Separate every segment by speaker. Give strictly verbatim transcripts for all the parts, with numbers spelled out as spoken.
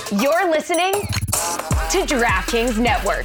Speaker 1: You're listening to DraftKings Network.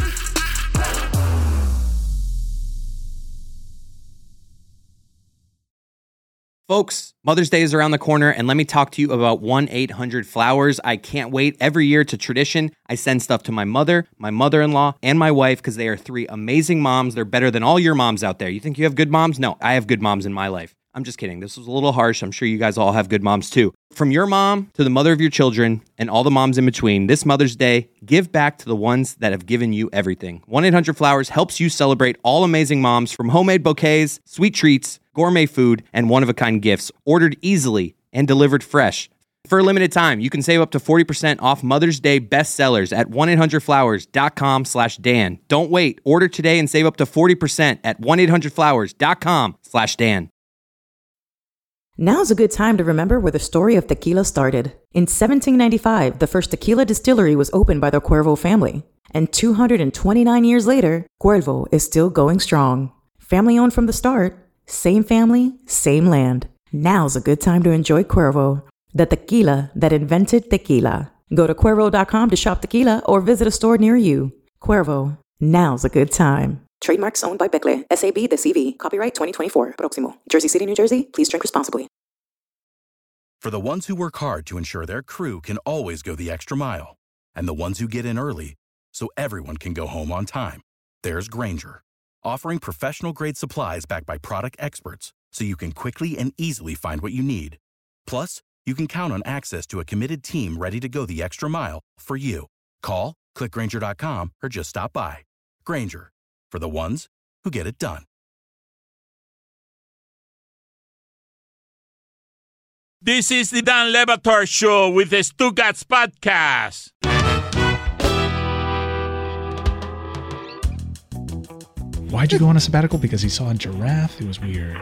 Speaker 2: Folks, Mother's Day is around the corner, and let me talk to you about one eight hundred flowers. I can't wait. Every year, it's a tradition. I send stuff to my mother, my mother-in-law, and my wife because they are three amazing moms. They're better than all your moms out there. You think you have good moms? No, I have good moms in my life. I'm just kidding. This was a little harsh. I'm sure you guys all have good moms too. From your mom to the mother of your children and all the moms in between, this Mother's Day, give back to the ones that have given you everything. one eight hundred flowers helps you celebrate all amazing moms, from homemade bouquets, sweet treats, gourmet food, and one-of-a-kind gifts, ordered easily and delivered fresh. For a limited time, you can save up to forty percent off Mother's Day bestsellers at one eight hundred flowers dot com slash Dan. Don't wait. Order today and save up to forty percent at one eight hundred flowers dot com slash Dan.
Speaker 3: Now's a good time to remember where the story of tequila started. In seventeen ninety-five, the first tequila distillery was opened by the Cuervo family. And two hundred twenty-nine years later, Cuervo is still going strong. Family owned from the start, same family, same land. Now's a good time to enjoy Cuervo, the tequila that invented tequila. Go to Cuervo dot com to shop tequila or visit a store near you. Cuervo, now's a good time. Trademarks owned by Becle, S A B The C V. Copyright twenty twenty-four. Proximo. Jersey City, New Jersey. Please drink responsibly.
Speaker 4: For the ones who work hard to ensure their crew can always go the extra mile, and the ones who get in early so everyone can go home on time, there's Grainger, offering professional-grade supplies backed by product experts so you can quickly and easily find what you need. Plus, you can count on access to a committed team ready to go the extra mile for you. Call, click Grainger dot com, or just stop by. Grainger, for the ones who get it done.
Speaker 5: This is the Dan Le Batard Show with the Stugats Podcast.
Speaker 6: Why'd you go on a sabbatical? Because he saw a giraffe? It was weird.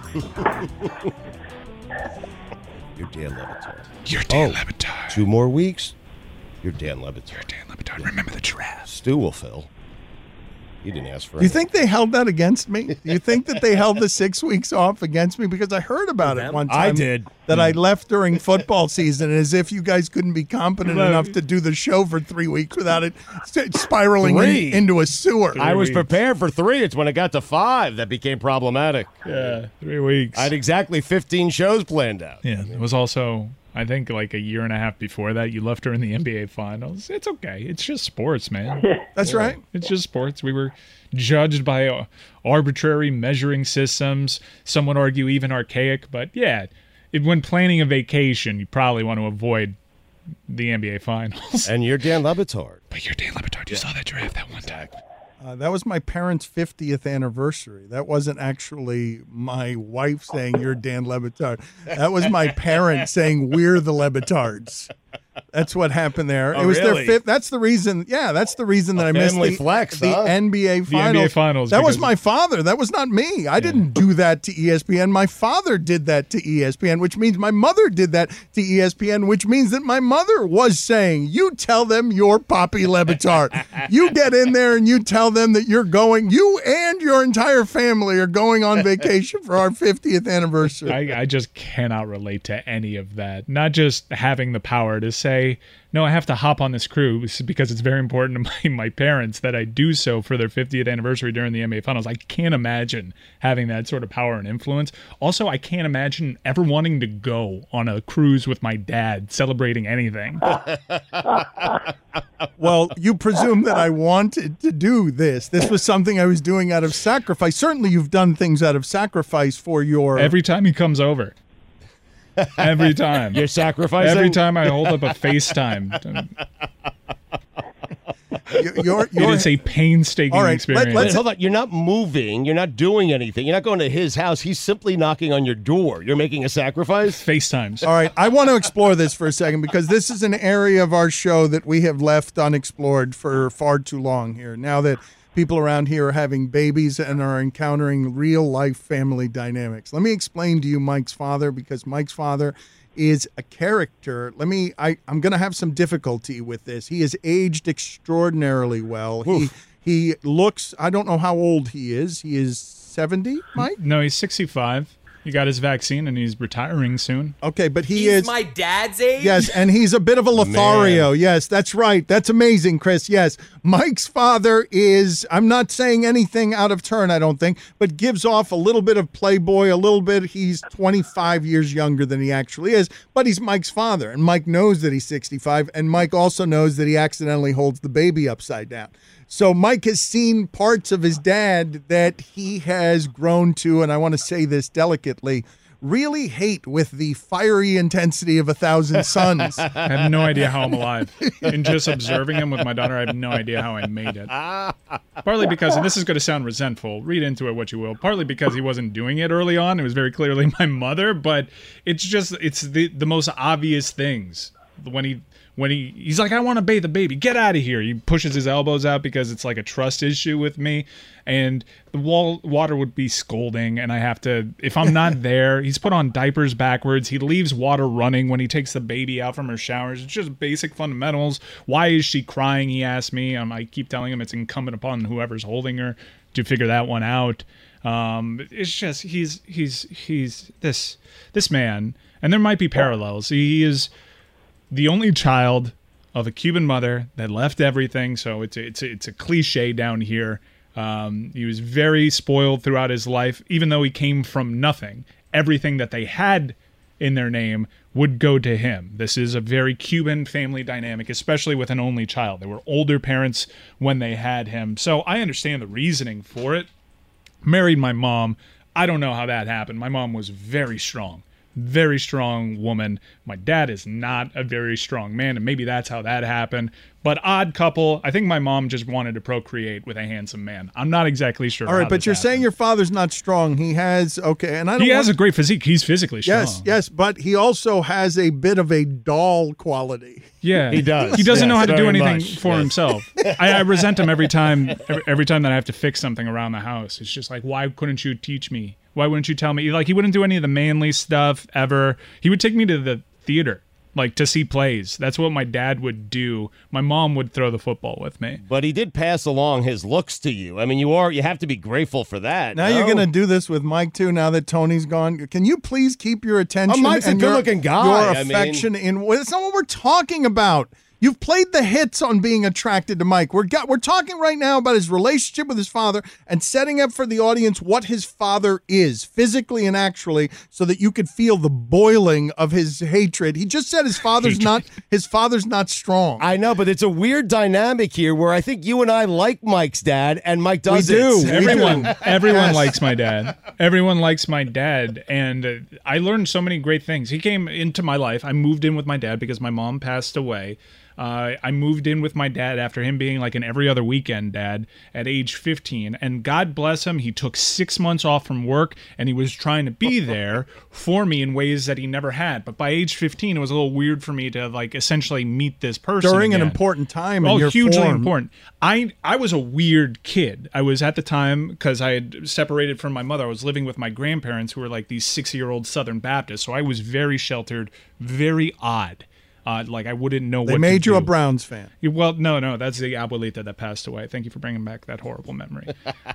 Speaker 7: You're Dan Le Batard.
Speaker 6: You're Dan
Speaker 7: oh,
Speaker 6: Le Batard.
Speaker 7: Two more weeks, you're Dan Le Batard.
Speaker 6: You're Dan Le Batard. Remember the giraffe.
Speaker 7: Stu will fill. You didn't ask for it.
Speaker 8: Do you think they held that against me? Do you think that they held the six weeks off against me? Because I heard about it one time.
Speaker 7: I did.
Speaker 8: That I left during football season, as if you guys couldn't be competent
Speaker 6: Right.
Speaker 8: enough to do the show for three weeks without it spiraling
Speaker 7: Three.
Speaker 8: in, into a sewer.
Speaker 7: I was prepared for three. It's when it got to five that became problematic.
Speaker 6: Yeah, three weeks.
Speaker 7: I had exactly fifteen shows planned out.
Speaker 6: Yeah, it was also, I think, like a year and a half before that. You left her in the N B A Finals. It's okay. It's just sports, man.
Speaker 8: That's right.
Speaker 6: It's just sports. We were judged by uh, arbitrary measuring systems. Some would argue even archaic. But yeah, it, when planning a vacation, you probably want to avoid the N B A Finals.
Speaker 7: And you're Dan Le Batard.
Speaker 6: But you're Dan Le Batard. You saw that giraffe that one time.
Speaker 8: Uh, that was my parents' fiftieth anniversary. That wasn't actually my wife saying, "You're Dan Le Batard." That was my parents saying, "We're the Le Batards." That's what happened there.
Speaker 7: Oh,
Speaker 8: it was
Speaker 7: really?
Speaker 8: their fifth. That's the reason. Yeah, that's the reason that
Speaker 7: A
Speaker 8: I missed
Speaker 7: family
Speaker 8: the,
Speaker 7: flex,
Speaker 8: the
Speaker 7: huh?
Speaker 8: N B A
Speaker 6: The
Speaker 8: finals.
Speaker 6: N B A Finals,
Speaker 8: That was
Speaker 6: because-
Speaker 8: my father. That was not me. I didn't do that to E S P N. My father did that to E S P N, which means my mother did that to E S P N, which means that my mother was saying, "You tell them you're Papi Le Batard. You get in there and you tell them that you're going. You and your entire family are going on vacation for our fiftieth anniversary."
Speaker 6: I, I just cannot relate to any of that. Not just having the power to say, no, I have to hop on this cruise because it's very important to my, my parents that I do so for their fiftieth anniversary during the N B A Finals. I can't imagine having that sort of power and influence. Also, I can't imagine ever wanting to go on a cruise with my dad celebrating anything.
Speaker 8: Well, you presume that I wanted to do this. This was something I was doing out of sacrifice. Certainly you've done things out of sacrifice for your...
Speaker 6: Every time he comes over. Every time.
Speaker 7: You're sacrificing?
Speaker 6: Every time I hold up a FaceTime.
Speaker 8: You're, you're,
Speaker 6: It is a painstaking
Speaker 8: All right, let-
Speaker 6: experience.
Speaker 7: But hold on, you're not moving. You're not doing anything. You're not going to his house. He's simply knocking on your door. You're making a sacrifice?
Speaker 6: FaceTimes.
Speaker 8: All right, I want to explore this for a second because this is an area of our show that we have left unexplored for far too long here. Now that people around here are having babies and are encountering real-life family dynamics. Let me explain to you Mike's father, because Mike's father is a character. Let me, I, I'm going to have some difficulty with this. He has aged extraordinarily well.
Speaker 7: Oof.
Speaker 8: He he looks, I don't know how old he is. He is seventy, Mike?
Speaker 6: No, he's sixty-five. He got his vaccine and he's retiring soon.
Speaker 8: Okay, but he
Speaker 2: He's
Speaker 8: is
Speaker 2: my dad's age?
Speaker 8: Yes, and he's a bit of a Lothario. Man. Yes, that's right. That's amazing, Chris. Yes. Mike's father is, I'm not saying anything out of turn, I don't think, but gives off a little bit of playboy, a little bit. He's twenty-five years younger than he actually is, but he's Mike's father, and Mike knows that he's sixty-five, and Mike also knows that he accidentally holds the baby upside down. So Mike has seen parts of his dad that he has grown to, and I want to say this delicately, really hate with the fiery intensity of a thousand suns.
Speaker 6: I have no idea how I'm alive. In just observing him with my daughter, I have no idea how I made it. Partly because, and this is going to sound resentful, read into it what you will, partly because he wasn't doing it early on. It was very clearly my mother, but it's just, it's the, the most obvious things. When he... When he, he's like, I want to bathe the baby. Get out of here. He pushes his elbows out because it's like a trust issue with me. And the wall, water would be scolding. And I have to, if I'm not there, he's put on diapers backwards. He leaves water running when he takes the baby out from her showers. It's just basic fundamentals. Why is she crying? He asked me. Um, I keep telling him it's incumbent upon whoever's holding her to figure that one out. Um, it's just, he's, he's, he's this, this man. And there might be parallels. He is the only child of a Cuban mother that left everything, so it's a, it's a, it's a cliche down here. Um, he was very spoiled throughout his life, even though he came from nothing. Everything that they had in their name would go to him. This is a very Cuban family dynamic, especially with an only child. They were older parents when they had him, so I understand the reasoning for it. Married my mom. I don't know how that happened. My mom was very strong. Very strong woman. My dad is not a very strong man, and maybe that's how that happened. But odd couple. I think my mom just wanted to procreate with a handsome man. I'm not exactly sure.
Speaker 8: All right,
Speaker 6: how
Speaker 8: but
Speaker 6: this
Speaker 8: you're
Speaker 6: happened.
Speaker 8: saying your father's not strong. He has, okay, and I don't
Speaker 6: He has
Speaker 8: want,
Speaker 6: a great physique. He's physically strong.
Speaker 8: Yes, yes, but he also has a bit of a doll quality.
Speaker 6: Yeah,
Speaker 7: he does.
Speaker 6: He doesn't
Speaker 7: yes,
Speaker 6: know how to do
Speaker 7: very
Speaker 6: anything
Speaker 7: much.
Speaker 6: for
Speaker 7: yes.
Speaker 6: himself. I, I resent him every time. Every, every time that I have to fix something around the house. It's just like, why couldn't you teach me? Why wouldn't you tell me? Like, he wouldn't do any of the manly stuff ever. He would take me to the theater, like, to see plays. That's what my dad would do. My mom would throw the football with me.
Speaker 7: But he did pass along his looks to you. I mean, you are you have to be grateful for that.
Speaker 8: Now
Speaker 7: no?
Speaker 8: you're going to do this with Mike, too, now that Tony's gone. Can you please keep your attention
Speaker 7: Oh, Mike's a
Speaker 8: and your,
Speaker 7: good-looking guy.
Speaker 8: your
Speaker 7: I mean-
Speaker 8: affection in... That's not what we're talking about. You've played the hits on being attracted to Mike. We're got, we're talking right now about his relationship with his father and setting up for the audience what his father is, physically and actually, so that you could feel the boiling of his hatred. He just said his father's not his father's not strong.
Speaker 7: I know, but it's a weird dynamic here where I think you and I like Mike's dad, and Mike does
Speaker 8: We do.
Speaker 7: it.
Speaker 8: We
Speaker 6: Everyone, everyone
Speaker 8: Yes.
Speaker 6: likes my dad. Everyone likes my dad, and uh, I learned so many great things. He came into my life. I moved in with my dad because my mom passed away. Uh, I moved in with my dad after him being like an every other weekend dad at age fifteen. And God bless him, he took six months off from work and he was trying to be there for me in ways that he never had. But by age fifteen, it was a little weird for me to like essentially meet this person
Speaker 8: During an
Speaker 6: again.
Speaker 8: important time in
Speaker 6: Oh,
Speaker 8: your
Speaker 6: hugely
Speaker 8: form.
Speaker 6: important. I I was a weird kid. I was at the time, because I had separated from my mother, I was living with my grandparents who were like these sixty-year-old Southern Baptists. So I was very sheltered, very odd. Uh, like I wouldn't know
Speaker 8: They
Speaker 6: what
Speaker 8: made
Speaker 6: to
Speaker 8: you
Speaker 6: do.
Speaker 8: a Browns fan.
Speaker 6: Well, no, no, that's the abuelita that passed away. Thank you for bringing back that horrible memory.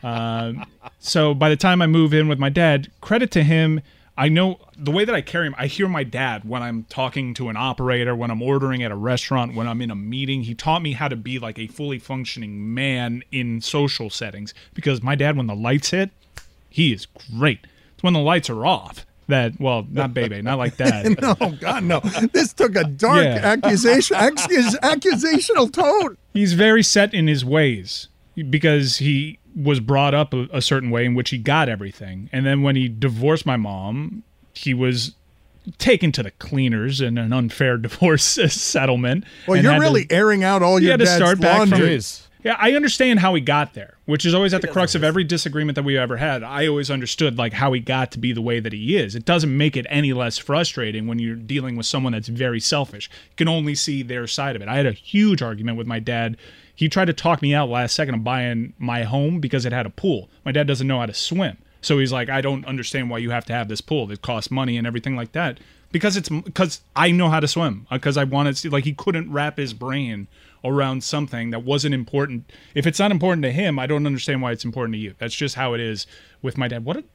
Speaker 6: um, so by the time I move in with my dad, credit to him, I know the way that I carry him, I hear my dad when I'm talking to an operator, when I'm ordering at a restaurant, when I'm in a meeting. He taught me how to be like a fully functioning man in social settings, because my dad, when the lights hit, he is great. It's when the lights are off that, well, not baby, not like that.
Speaker 8: No, God, no. This took a dark
Speaker 6: Yeah.
Speaker 8: accusation, accus- accusational tone.
Speaker 6: He's very set in his ways because he was brought up a, a certain way in which he got everything. And then when he divorced my mom, he was taken to the cleaners in an unfair divorce settlement.
Speaker 8: Well,
Speaker 6: and
Speaker 8: you're
Speaker 6: had
Speaker 8: really
Speaker 6: to,
Speaker 8: airing out all
Speaker 6: he
Speaker 8: your
Speaker 6: had to
Speaker 8: dad's
Speaker 6: start back from
Speaker 8: laundry.
Speaker 6: Yeah, I understand how he got there, which is always at the crux of every disagreement that we ever had. I always understood like how he got to be the way that he is. It doesn't make it any less frustrating when you're dealing with someone that's very selfish. You can only see their side of it. I had a huge argument with my dad. He tried to talk me out last second of buying my home because it had a pool. My dad doesn't know how to swim. So he's like, I don't understand why you have to have this pool. It costs money and everything like that. Because it's because I know how to swim. Because I wanted to, like, he couldn't wrap his brain around something that wasn't important. If it's not important to him, I don't understand why it's important to you. That's just how it is with my dad. What the f-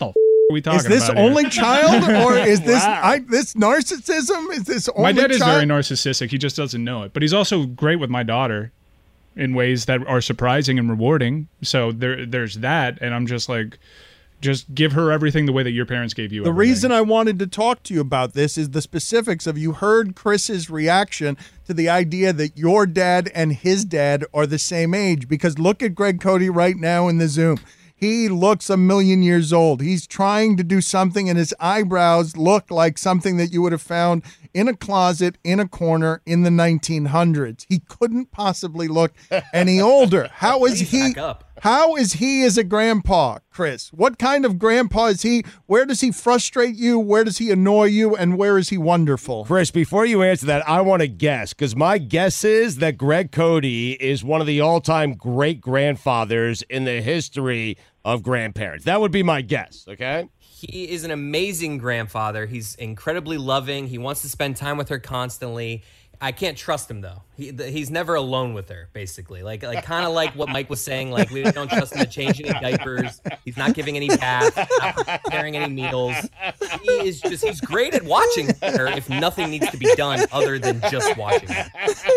Speaker 6: are we talking
Speaker 8: Is this
Speaker 6: about here?
Speaker 8: only child, or is this
Speaker 7: Wow.
Speaker 8: I, this narcissism? Is this only
Speaker 6: My dad is
Speaker 8: child?
Speaker 6: very narcissistic. He just doesn't know it. But he's also great with my daughter in ways that are surprising and rewarding. So there, there's that. And I'm just like, just give her everything the way that your parents gave you
Speaker 8: The
Speaker 6: everything.
Speaker 8: reason I wanted to talk to you about this is the specifics of you heard Chris's reaction to the idea that your dad and his dad are the same age. Because look at Greg Cody right now in the Zoom. He looks a million years old. He's trying to do something, and his eyebrows look like something that you would have found in a closet in a corner in the nineteen hundreds. He couldn't possibly look any older. How is
Speaker 2: Please
Speaker 8: he?
Speaker 2: back up.
Speaker 8: How is he as a grandpa, Chris? What kind of grandpa is he? Where does he frustrate you? Where does he annoy you? And where is he wonderful?
Speaker 7: Chris, before you answer that, I want to guess, because my guess is that Greg Cody is one of the all-time great-grandfathers in the history of grandparents. That would be my guess, okay?
Speaker 9: He is an amazing grandfather. He's incredibly loving. He wants to spend time with her constantly. I can't trust him though. He th- he's never alone with her, basically. Like like kind of like what Mike was saying. Like we don't trust him to change any diapers. He's not giving any baths. Not preparing any meals. He is just he's great at watching her if nothing needs to be done other than just watching her.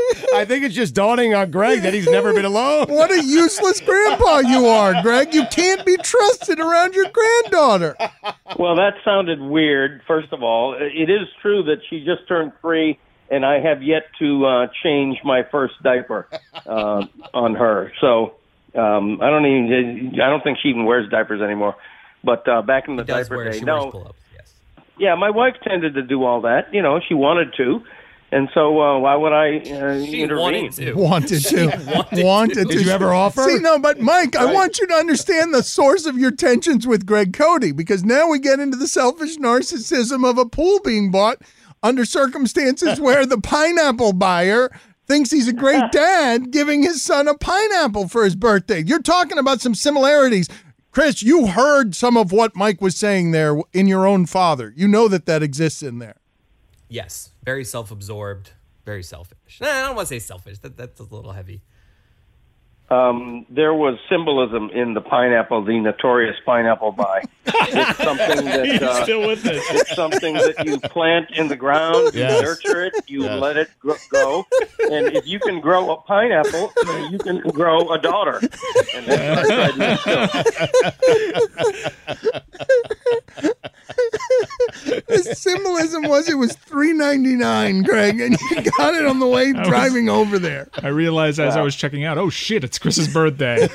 Speaker 7: I think it's just dawning on Greg that he's never been alone.
Speaker 8: What a useless grandpa you are, Greg. You can't be trusted around your granddaughter.
Speaker 10: Well, that sounded weird, first of all. It is true that she just turned three, and I have yet to uh, change my first diaper uh, on her. So um, I don't even, I don't think she even wears diapers anymore. But uh, back in the
Speaker 9: He does
Speaker 10: diaper
Speaker 9: wear,
Speaker 10: day,
Speaker 9: she
Speaker 10: no.
Speaker 9: wears pull-ups, yes.
Speaker 10: Yeah, my wife tended to do all that. You know, she wanted to. And so uh, why would I uh,
Speaker 9: She
Speaker 10: intervene?
Speaker 9: wanted to.
Speaker 8: Wanted to.
Speaker 9: wanted
Speaker 8: Wanted
Speaker 9: to.
Speaker 8: to.
Speaker 7: Did you ever offer?
Speaker 8: See, no, but Mike, I want you to understand the source of your tensions with Greg Cody, because now we get into the selfish narcissism of a pool being bought under circumstances where the pineapple buyer thinks he's a great dad giving his son a pineapple for his birthday. You're talking about some similarities. Chris, you heard some of what Mike was saying there in your own father. You know that that exists in there.
Speaker 9: Yes, very self-absorbed, very selfish. Nah, I don't want to say selfish. That, that's a little heavy.
Speaker 10: Um, there was symbolism in the pineapple, the notorious pineapple buy. It's something that uh,
Speaker 6: Still with us.
Speaker 10: it's something that you plant in the ground, you
Speaker 7: Yes.
Speaker 10: nurture it, you
Speaker 7: Yes.
Speaker 10: let it gr- grow, and if you can grow a pineapple, you can grow a daughter. And that's what I tried to instill.
Speaker 8: The symbolism was it was three ninety-nine, Greg, and you got it on the way
Speaker 6: was-
Speaker 8: driving over there.
Speaker 6: I realized as I was checking out, oh shit, it's Chris's birthday.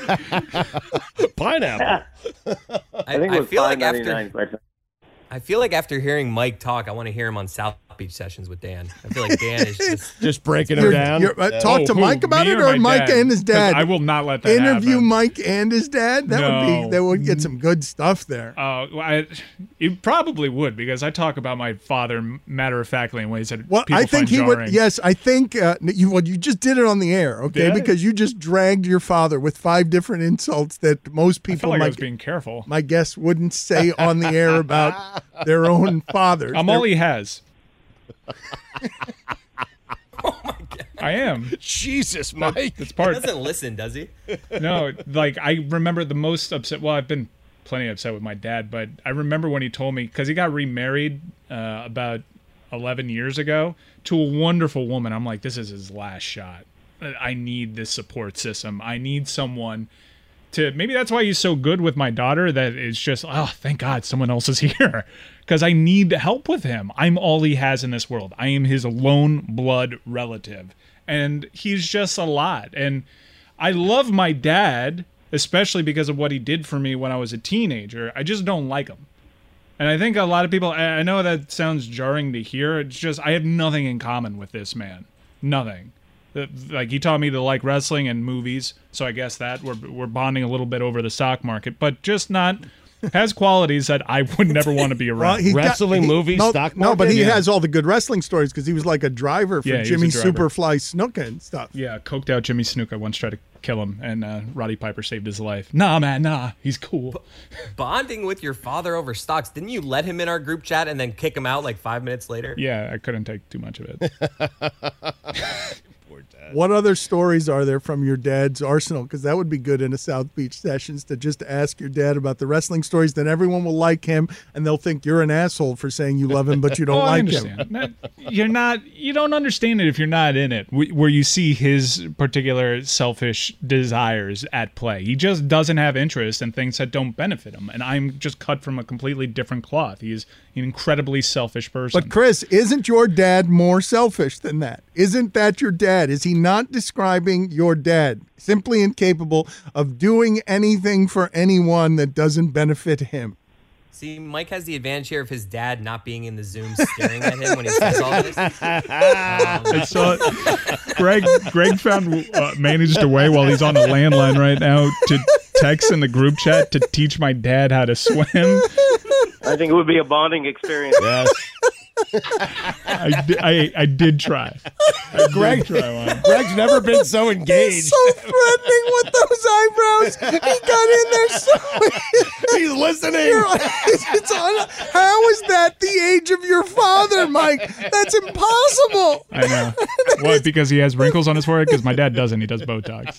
Speaker 7: Pineapple.
Speaker 10: I think it
Speaker 9: I
Speaker 10: was
Speaker 9: feel like
Speaker 10: five
Speaker 9: after
Speaker 10: ninety-nine. Right?
Speaker 9: I feel like after hearing Mike talk, I want to hear him on South Beach sessions with Dan. I feel like Dan is just
Speaker 7: Just breaking her
Speaker 8: You're-
Speaker 7: down.
Speaker 8: you're- uh, talk
Speaker 6: Oh,
Speaker 8: to
Speaker 6: who,
Speaker 8: Mike about
Speaker 6: me
Speaker 8: it,
Speaker 6: or
Speaker 8: or
Speaker 6: my
Speaker 8: Mike
Speaker 6: dad?
Speaker 8: and his
Speaker 6: 'Cause
Speaker 8: dad.
Speaker 6: I will not let that
Speaker 8: Interview
Speaker 6: happen.
Speaker 8: Mike and his dad. That would
Speaker 6: No.
Speaker 8: be that would get some good stuff there.
Speaker 6: Uh, well, I, it probably would, because I talk about my father matter of factly in ways that
Speaker 8: Well,
Speaker 6: people
Speaker 8: I think
Speaker 6: find
Speaker 8: he
Speaker 6: jarring.
Speaker 8: would. Yes, I think uh, you. Well, you just did it on the air, okay?
Speaker 6: Did I?
Speaker 8: Because you just dragged your father with five different insults that most
Speaker 6: I felt
Speaker 8: people,
Speaker 6: like I was
Speaker 8: my,
Speaker 6: being careful.
Speaker 8: my guess, wouldn't say on the air about their own fathers.
Speaker 6: I'm
Speaker 8: They're-
Speaker 6: all he has. I am.
Speaker 7: Jesus, Mike.
Speaker 6: It's
Speaker 9: he
Speaker 6: part.
Speaker 9: doesn't listen, does he?
Speaker 6: No, like I remember the most upset. Well, I've been plenty upset with my dad, but I remember when he told me, because he got remarried uh, about eleven years ago to a wonderful woman. I'm like, this is his last shot. I need this support system. I need someone to. Maybe that's why he's so good with my daughter. That it's just, oh, thank God someone else is here, because I need help with him. I'm all he has in this world. I am his lone blood relative, and he's just a lot. And I love my dad, especially because of what he did for me when I was a teenager. I just don't like him. And I think a lot of people, I know that sounds jarring to hear. It's just, I have nothing in common with this man. Nothing. Like, he taught me to like wrestling and movies, so I guess that we're, we're bonding a little bit over the stock market, but just not, has qualities that I would never want to be around.
Speaker 8: Well, he got-
Speaker 7: Wrestling,
Speaker 8: he-
Speaker 7: movies,
Speaker 8: no,
Speaker 7: stock
Speaker 8: No, but
Speaker 7: market?
Speaker 8: he
Speaker 6: Yeah.
Speaker 8: has all the good wrestling stories because he was like a driver for
Speaker 6: Yeah, he was
Speaker 8: Jimmy
Speaker 6: a driver.
Speaker 8: Superfly Snuka and stuff.
Speaker 6: Yeah, coked out Jimmy Snuka once tried to kill him, and uh, Roddy Piper saved his life. Nah, man, nah, he's cool.
Speaker 9: Bonding with your father over stocks. Didn't you let him in our group chat and then kick him out like five minutes later?
Speaker 6: Yeah, I couldn't take too much of it.
Speaker 8: What other stories are there from your dad's arsenal? Because that would be good in a South Beach Sessions to just ask your dad about the wrestling stories. Then everyone will like him, and they'll think you're an asshole for saying you love him, but you don't
Speaker 6: Oh, I
Speaker 8: like him.
Speaker 6: understand. Not- you're not. You don't understand it if you're not in it, wh- where you see his particular selfish desires at play. He just doesn't have interest in things that don't benefit him, and I'm just cut from a completely different cloth. He's an incredibly selfish person.
Speaker 8: But Chris, isn't your dad more selfish than that? Isn't that your dad? Is he not describing your dad simply incapable of doing anything for anyone that doesn't benefit him?
Speaker 9: See, Mike has the advantage here of his dad not being in the Zoom staring at him when he says all this. Um,
Speaker 6: I saw Greg. Greg found uh, managed a way while he's on the landline right now to text in the group chat to teach my dad how to swim.
Speaker 10: I think it would be a bonding experience.
Speaker 7: Yes.
Speaker 6: I, di- I, I did try. I
Speaker 7: Greg,
Speaker 6: did try one.
Speaker 7: Greg's never been so engaged.
Speaker 8: So threatening with those eyebrows. He got in there so.
Speaker 7: He's listening.
Speaker 8: You're like, it's on, how is that the age of your father, Mike? That's impossible.
Speaker 6: I know. What? Because he has wrinkles on his forehead? Because my dad doesn't. He does Botox.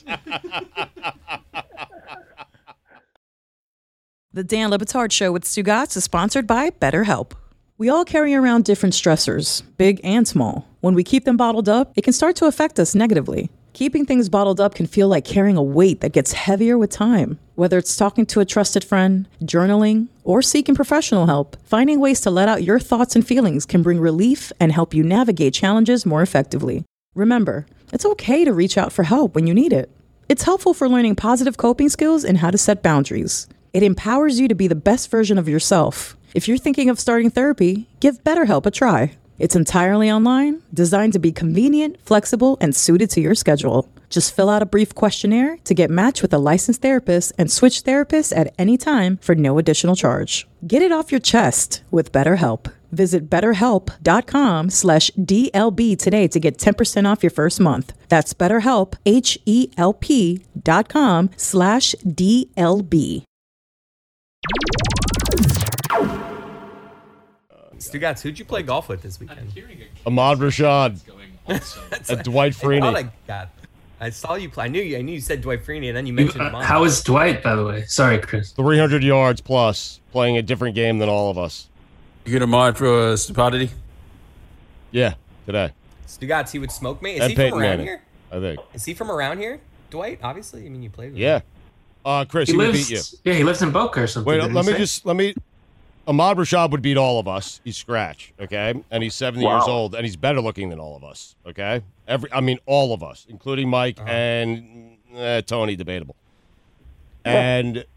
Speaker 3: The Dan Le Batard Show with Stugotz is sponsored by BetterHelp. We all carry around different stressors, big and small. When we keep them bottled up, it can start to affect us negatively. Keeping things bottled up can feel like carrying a weight that gets heavier with time. Whether it's talking to a trusted friend, journaling, or seeking professional help, finding ways to let out your thoughts and feelings can bring relief and help you navigate challenges more effectively. Remember, it's okay to reach out for help when you need it. It's helpful for learning positive coping skills and how to set boundaries. It empowers you to be the best version of yourself. If you're thinking of starting therapy, give BetterHelp a try. It's entirely online, designed to be convenient, flexible, and suited to your schedule. Just fill out a brief questionnaire to get matched with a licensed therapist and switch therapists at any time for no additional charge. Get it off your chest with BetterHelp. Visit betterhelp.com slash DLB today to get ten percent off your first month. That's BetterHelp, H-E-L-P dot com slash D-L-B.
Speaker 9: Stugotz, who'd you play golf with this weekend?
Speaker 7: Ahmad Rashad.
Speaker 9: That's
Speaker 7: Uh, Dwight
Speaker 9: I thought
Speaker 7: Freeney.
Speaker 9: I got. I saw you play. I knew you. I knew you said Dwight Freeney, and then you mentioned
Speaker 11: Uh,
Speaker 9: Ahmad.
Speaker 11: how is Dwight, by the way? Sorry, Chris.
Speaker 7: three hundred yards plus, playing a different game than all of us.
Speaker 12: You get a mod for uh, stupidity?
Speaker 7: Yeah, today.
Speaker 9: Stugotz, he would smoke me. Is
Speaker 7: And
Speaker 9: he
Speaker 7: Peyton
Speaker 9: from around
Speaker 7: Manning,
Speaker 9: here?
Speaker 7: I think.
Speaker 9: Is he from around here? Dwight, obviously. I mean, you played with
Speaker 7: Yeah.
Speaker 9: him.
Speaker 7: Uh, Chris,
Speaker 11: He
Speaker 7: he, would
Speaker 11: lives.
Speaker 7: beat you.
Speaker 11: Yeah, he lives in Boca or something.
Speaker 7: Wait,
Speaker 11: didn't
Speaker 7: let
Speaker 11: he
Speaker 7: me
Speaker 11: say?
Speaker 7: just let me. Ahmad Rashad would beat all of us. He's scratch, okay, and he's seventy
Speaker 10: Wow.
Speaker 7: years old, and he's better looking than all of us, okay. Every, I mean, all of us, including Mike
Speaker 10: Uh-huh.
Speaker 7: and eh, Tony, debatable, and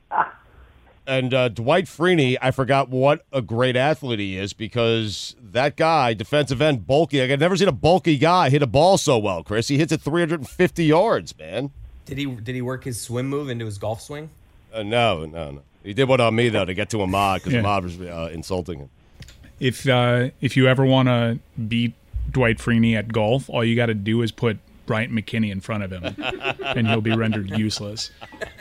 Speaker 7: and uh, Dwight Freeney. I forgot what a great athlete he is because that guy, defensive end, bulky. Like, I've never seen a bulky guy hit a ball so well, Chris. He hits it three hundred fifty yards, man.
Speaker 9: Did he? Did he work his swim move into his golf swing?
Speaker 7: Uh, no, no, no. He did one on me though to get to Ahmad because
Speaker 6: Yeah.
Speaker 7: Ahmad was uh, insulting him.
Speaker 6: If uh, if you ever want to beat Dwight Freeney at golf, all you got to do is put Bryant McKinney in front of him, and he'll be rendered useless.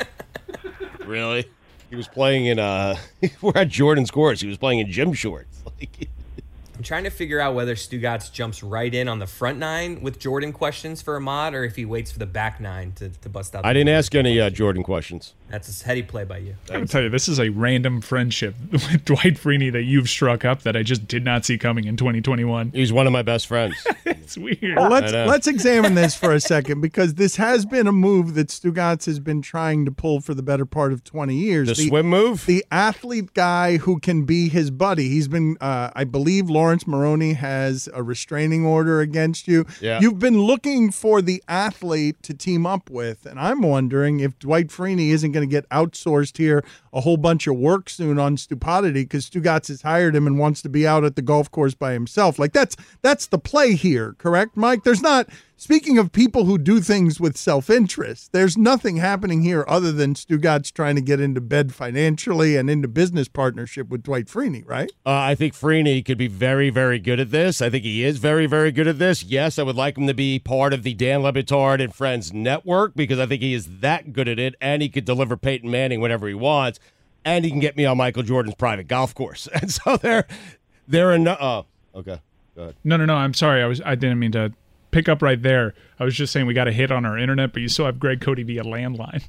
Speaker 7: Really? He was playing in uh we're at Jordan's course. He was playing in gym shorts. Like,
Speaker 9: I'm trying to figure out whether Stugotz jumps right in on the front nine with Jordan questions for Ahmad, or if he waits for the back nine to, to bust out.
Speaker 7: I
Speaker 9: the
Speaker 7: didn't ask any uh, Jordan questions.
Speaker 9: That's a heady play by you.
Speaker 6: I can tell you, this is a random friendship with Dwight Freeney that you've struck up that I just did not see coming in twenty twenty-one.
Speaker 7: He's one of my best friends.
Speaker 6: It's weird.
Speaker 8: Well, let's
Speaker 7: I know.
Speaker 8: let's examine this for a second because this has been a move that Stugotz has been trying to pull for the better part of twenty years.
Speaker 7: The swim move?
Speaker 8: The athlete guy who can be his buddy. He's been, uh, I believe, Lawrence Maroney has a restraining order against you.
Speaker 7: Yeah.
Speaker 8: You've been looking for the athlete to team up with, and I'm wondering if Dwight Freeney isn't going to get outsourced here a whole bunch of work soon on Stupidity because Stugotz has hired him and wants to be out at the golf course by himself. Like that's that's the play here, correct, Mike? There's not. Speaking of people who do things with self-interest, there's nothing happening here other than Stugotz trying to get into bed financially and into business partnership with Dwight Freeney, right?
Speaker 7: Uh, I think Freeney could be very, very good at this. I think he is very, very good at this. Yes, I would like him to be part of the Dan Le Batard and Friends network because I think he is that good at it, and he could deliver Peyton Manning whenever he wants, and he can get me on Michael Jordan's private golf course. And so they're they're in. Oh, okay. Go ahead.
Speaker 6: No, no, no. I'm sorry. I was. I didn't mean to pick up right there. I was just saying we got a hit on our internet, but you still have Greg Cody via landline.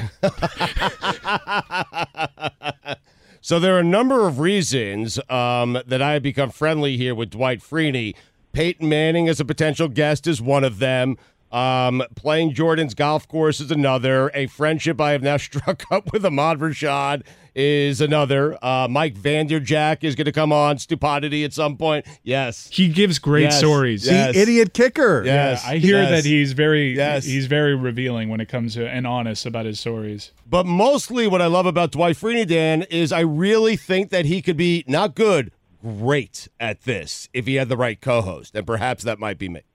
Speaker 7: So there are a number of reasons um, that I have become friendly here with Dwight Freeney. Peyton Manning as a potential guest is one of them. Um, playing Jordan's golf course is another. A friendship I have now struck up with Ahmad Rashad is another. Uh, Mike Vanderjagt is going to come on Stupidity at some point. Yes.
Speaker 6: He gives great
Speaker 7: yes.
Speaker 6: stories.
Speaker 8: Yes. The idiot kicker.
Speaker 7: Yes.
Speaker 6: Yeah, I hear
Speaker 7: yes.
Speaker 6: that he's very
Speaker 7: yes.
Speaker 6: he's very revealing when it comes to and honest about his stories.
Speaker 7: But mostly what I love about Dwight Freeney, Dan, is I really think that he could be not good, great at this if he had the right co-host. And perhaps that might be me.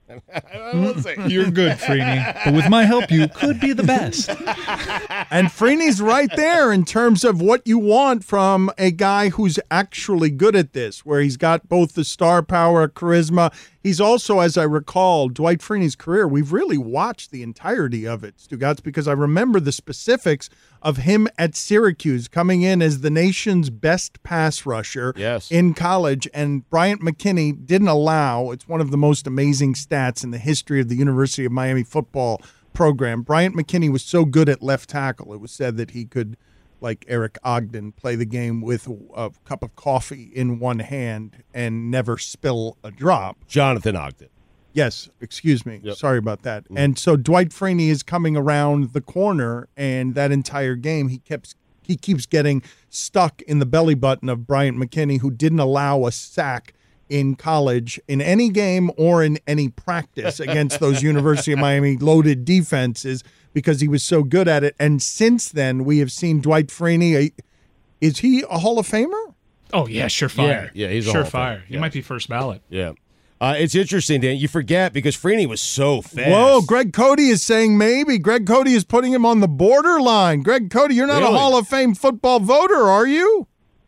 Speaker 6: You're good, Freeney. But with my help, you could be the best.
Speaker 8: And Freeney's right there in terms of what you want from a guy who's actually good at this, where he's got both the star power, charisma. He's also, as I recall, Dwight Freeney's career, we've really watched the entirety of it, Stugotz, because I remember the specifics of him at Syracuse coming in as the nation's best pass rusher
Speaker 7: yes.
Speaker 8: in college. And Bryant McKinnie didn't allow, it's one of the most amazing stats in the history of the University of Miami football program. Bryant McKinnie was so good at left tackle, it was said that he could, like Eric Ogden, play the game with a cup of coffee in one hand and never spill a drop.
Speaker 7: Jonathan Ogden.
Speaker 8: Yes, excuse me.
Speaker 7: Yep.
Speaker 8: Sorry about that.
Speaker 7: Mm.
Speaker 8: And so Dwight Freeney is coming around the corner, and that entire game he keeps he keeps getting stuck in the belly button of Bryant McKinnie, who didn't allow a sack in college in any game or in any practice against those University of Miami loaded defenses because he was so good at it. And since then, we have seen Dwight Freeney. Is he a Hall of Famer?
Speaker 6: Oh, yeah, surefire.
Speaker 7: Yeah, yeah he's a Hall of
Speaker 6: surefire.
Speaker 7: Famer.
Speaker 6: He
Speaker 7: Yeah.
Speaker 6: might be first ballot.
Speaker 7: Yeah. Uh, it's interesting, Dan. You forget because Freeney was so fast.
Speaker 8: Whoa, Greg Cody is saying maybe. Greg Cody is putting him on the borderline. Greg Cody, you're not
Speaker 7: Really?
Speaker 8: a Hall of Fame football voter, are you?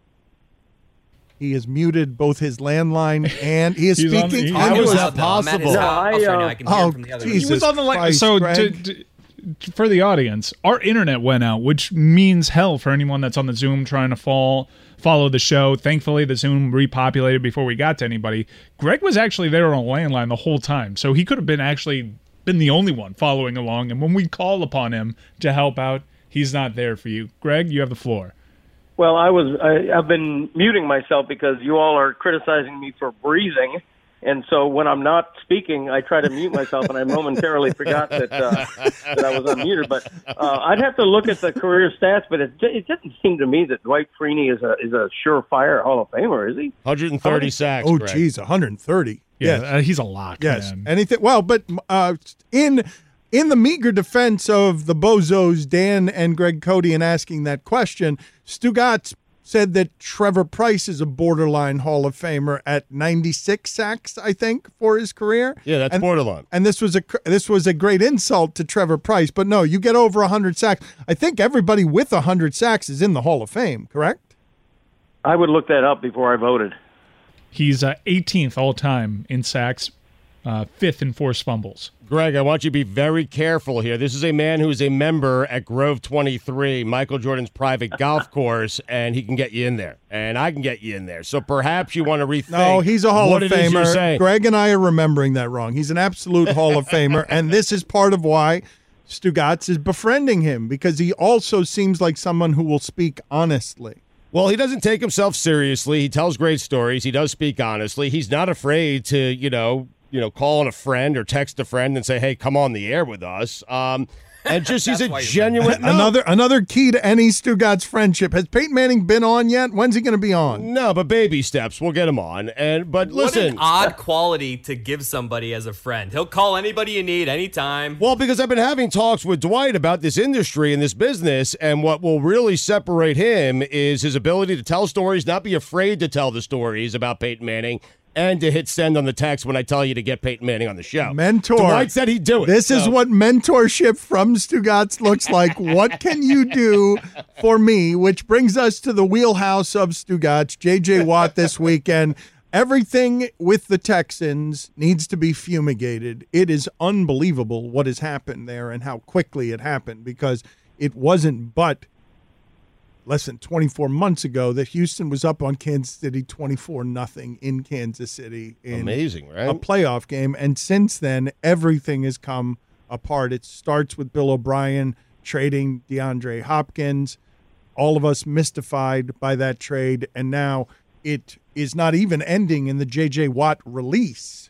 Speaker 8: He has muted both his landline and he is
Speaker 6: He's on-
Speaker 8: speaking.
Speaker 6: he-
Speaker 7: How
Speaker 9: I'm
Speaker 7: is
Speaker 9: out,
Speaker 7: that
Speaker 9: though. I'm at his
Speaker 7: possible?
Speaker 9: house
Speaker 10: No, I,
Speaker 9: right now.
Speaker 10: uh,
Speaker 9: I can hear him
Speaker 8: Oh,
Speaker 9: from the other
Speaker 8: Jesus
Speaker 9: room.
Speaker 6: He was on the line.
Speaker 8: Christ,
Speaker 6: So
Speaker 8: Greg.
Speaker 6: to, to, for the audience, our internet went out, which means hell for anyone that's on the Zoom trying to fall, follow the show. Thankfully, the Zoom repopulated before we got to anybody. Greg was actually there on a landline the whole time, so he could have been actually been the only one following along. And when we call upon him to help out, he's not there for you. Greg, you have the floor.
Speaker 10: Well, I was I, I've been muting myself because you all are criticizing me for breathing, and so when I'm not speaking, I try to mute myself, and I momentarily forgot that uh, that I was unmuted. But uh, I'd have to look at the career stats, but it it doesn't seem to me that Dwight Freeney is a is a surefire Hall of Famer, is he?
Speaker 7: one hundred thirty sacks.
Speaker 8: Oh,
Speaker 7: Greg.
Speaker 8: geez, one hundred thirty.
Speaker 6: Yeah,
Speaker 8: Yes.
Speaker 6: uh, he's a lock,
Speaker 8: Yes.
Speaker 6: man.
Speaker 8: Anything. Well, but uh, in in the meager defense of the bozos, Dan and Greg Cody, in asking that question, Stugotz said that Trevor Pryce is a borderline Hall of Famer at ninety-six sacks, I think, for his career.
Speaker 7: Yeah, that's
Speaker 8: and,
Speaker 7: borderline.
Speaker 8: And this was a this was a great insult to Trevor Pryce. But no, you get over one hundred sacks. I think everybody with one hundred sacks is in the Hall of Fame, correct?
Speaker 10: I would look that up before I voted.
Speaker 6: He's uh, eighteenth all time in sacks, uh, fifth in forced fumbles.
Speaker 7: Greg, I want you to be very careful here. This is a man who is a member at Grove twenty-three, Michael Jordan's private golf course, and he can get you in there, and I can get you in there. So perhaps you want to rethink.
Speaker 8: No, he's a Hall
Speaker 7: what
Speaker 8: of
Speaker 7: it is you're
Speaker 8: Famer.
Speaker 7: saying.
Speaker 8: Greg and I are remembering that wrong. He's an absolute Hall of Famer, and this is part of why Stugotz is befriending him, because he also seems like someone who will speak honestly.
Speaker 7: Well, he doesn't take himself seriously. He tells great stories. He does speak honestly. He's not afraid to, you know, you know, call on a friend or text a friend and say, "Hey, come on the air with us." Um, and just he's a genuine. No,
Speaker 8: Another another key to any Stugotz friendship. Has Peyton Manning been on yet? When's he going to be on?
Speaker 7: no, but baby steps. We'll get him on. And but listen,
Speaker 9: What an odd quality to give somebody as a friend. He'll call anybody you need anytime.
Speaker 7: well, because I've been having talks with Dwight about this industry and this business, and what will really separate him is his ability to tell stories, not be afraid to tell the stories about Peyton Manning, and to hit send on the text when I tell you to get Peyton Manning on the show.
Speaker 8: Mentor.
Speaker 7: Dwight said he'd do it.
Speaker 8: This is
Speaker 7: so-
Speaker 8: what mentorship from Stugotz looks like. What can you do for me? Which brings us to the wheelhouse of Stugotz. J J Watt this weekend. Everything with the Texans needs to be fumigated. It is unbelievable what has happened there and how quickly it happened, because it wasn't but less than twenty-four months ago that Houston was up on Kansas City twenty-four nothing in Kansas City in
Speaker 7: Amazing, right?
Speaker 8: a playoff game. And since then, everything has come apart. It starts with Bill O'Brien trading DeAndre Hopkins, all of us mystified by that trade, and now it is not even ending in the J J. Watt release.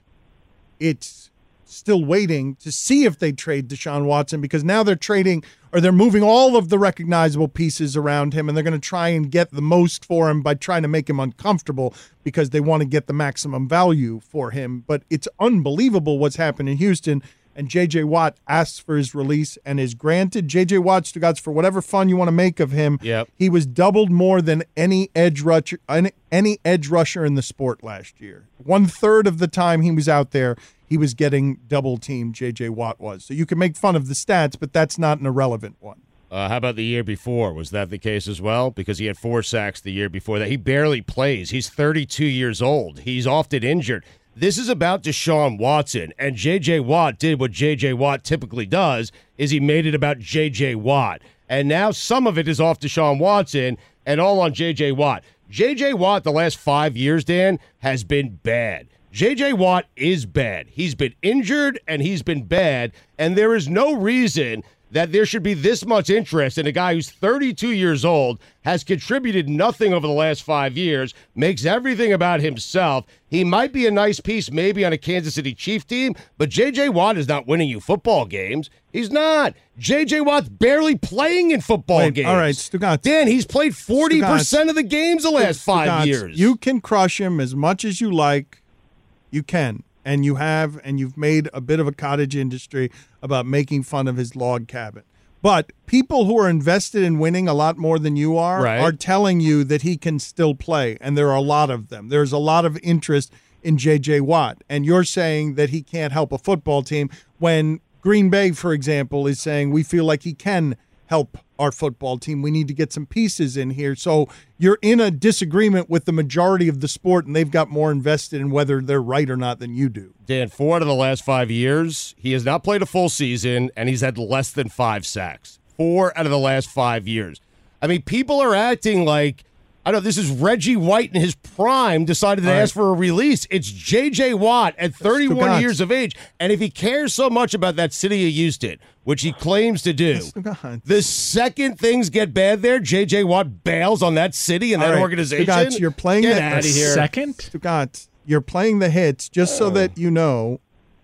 Speaker 8: It's still waiting to see if they trade Deshaun Watson, because now they're trading or they're moving all of the recognizable pieces around him, and they're going to try and get the most for him by trying to make him uncomfortable because they want to get the maximum value for him. But it's unbelievable what's happened in Houston, and J J. Watt asks for his release and is granted. J J. Watt, Stugotz, for whatever fun you want to make of him,
Speaker 7: yep.
Speaker 8: he was doubled more than any edge rusher, any edge rusher in the sport last year. One third of the time he was out there, he was getting double teamed. J J. Watt was. So you can make fun of the stats, but that's not an irrelevant one.
Speaker 7: Uh, how about the year before? Was that the case as well? Because he had four sacks the year before that. He barely plays. He's thirty-two years old. He's often injured. This is about Deshaun Watson, and J J. Watt did what J J. Watt typically does, is he made it about J J. Watt. And now some of it is off Deshaun Watson and all on J J. Watt. J J. Watt the last five years, Dan, has been bad. J J. Watt is bad. He's been injured, and he's been bad, and there is no reason that there should be this much interest in a guy who's thirty-two years old, has contributed nothing over the last five years, makes everything about himself. He might be a nice piece maybe on a Kansas City Chiefs team, but J J. Watt is not winning you football games. He's not. J J. Watt's barely playing in football
Speaker 8: Wait,
Speaker 7: games.
Speaker 8: all right, Stugotz.
Speaker 7: Dan, he's played forty percent
Speaker 8: Stugotz.
Speaker 7: of the games the last five
Speaker 8: Stugotz,
Speaker 7: years.
Speaker 8: You can crush him as much as you like. You can. And you have, and you've made a bit of a cottage industry about making fun of his log cabin. But people who are invested in winning a lot more than you are
Speaker 7: Right.
Speaker 8: are telling you that he can still play, and there are a lot of them. There's a lot of interest in J J. Watt, and you're saying that he can't help a football team when Green Bay, for example, is saying we feel like he can help our football team. We need to get some pieces in here. So you're in a disagreement with the majority of the sport, and they've got more invested in whether they're right or not than you do.
Speaker 7: Dan, four out of the last five years, he has not played a full season, and he's had less than five sacks. Four out of the last five years. I mean, people are acting like, I don't know, this is Reggie White in his prime decided to
Speaker 8: All right.
Speaker 7: ask for a release. It's J J. Watt at thirty-one
Speaker 8: Stugotz.
Speaker 7: years of age, and if he cares so much about that city of Houston, which he claims to do,
Speaker 8: Stugotz.
Speaker 7: the second things get bad there, J J. Watt bails on that city and
Speaker 8: All
Speaker 7: that
Speaker 8: right,
Speaker 7: organization.
Speaker 8: Stugotz, you're playing
Speaker 7: Get
Speaker 8: the-
Speaker 7: out of here.
Speaker 6: Second?
Speaker 8: Stugotz, you're playing the hits just so that you know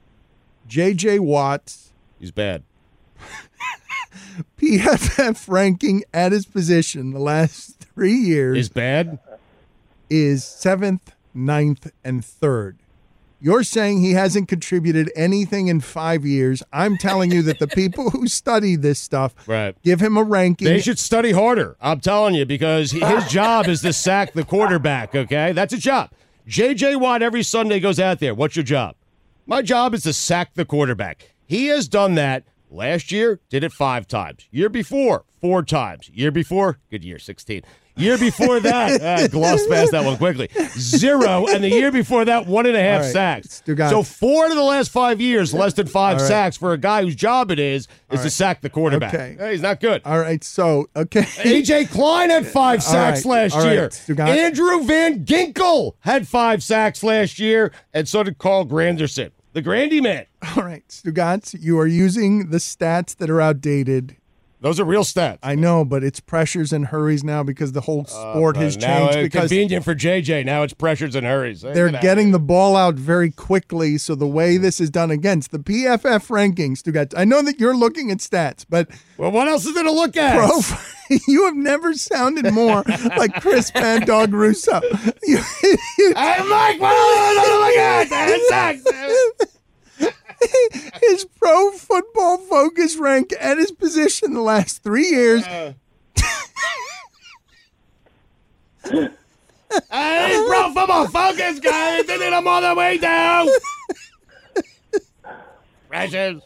Speaker 8: J J. Watt
Speaker 7: He's bad.
Speaker 8: P F F ranking at his position the last three years
Speaker 7: Is bad?
Speaker 8: is seventh, ninth, and third. You're saying he hasn't contributed anything in five years. I'm telling you that the people who study this stuff
Speaker 7: Right.
Speaker 8: give him a ranking.
Speaker 7: They should study harder. I'm telling you, because he- his job is to sack the quarterback, okay? That's a job. J J. Watt every Sunday goes out there. What's your job? My job is to sack the quarterback. He has done that. Last year, did it five times. Year before, four times. Year before, good year, sixteen. Year before that, uh, glossed past that one quickly. Zero. And the year before that, one and a half
Speaker 8: All right.
Speaker 7: sacks.
Speaker 8: Stugotz.
Speaker 7: So four out of the last five years, less than five
Speaker 8: All right.
Speaker 7: sacks for a guy whose job it is, is
Speaker 8: All
Speaker 7: to
Speaker 8: right.
Speaker 7: sack the quarterback.
Speaker 8: Okay.
Speaker 7: Hey, he's not good.
Speaker 8: All right, so, okay.
Speaker 7: A J. Klein had five sacks
Speaker 8: All right,
Speaker 7: last
Speaker 8: all right,
Speaker 7: year.
Speaker 8: Stugotz.
Speaker 7: Andrew Van Ginkel had five sacks last year, and so did Carl Granderson, the Grandy man.
Speaker 8: All right, Stugotz, you are using the stats that are outdated.
Speaker 7: Those are real stats.
Speaker 8: I know, but it's pressures and hurries now because the whole sport
Speaker 7: Uh,
Speaker 8: has
Speaker 7: now,
Speaker 8: changed.
Speaker 7: uh,
Speaker 8: Because
Speaker 7: convenient for J J. Now it's pressures and hurries. Hey,
Speaker 8: they're
Speaker 7: get out.
Speaker 8: getting the ball out very quickly. So the way this is done against the P F F rankings, Stugotz, I know that you're looking at stats, but
Speaker 7: Well, what else is there to look at?
Speaker 8: Pro, you have never sounded more like Chris Van Dog Russo. You, you,
Speaker 7: Hey, Mike, what else is there to look at? That sucks.
Speaker 8: his Pro Football Focus rank at his position the last three years.
Speaker 7: Uh, Hey, Pro Football Focus, guys. They did them all the way down. Pressures.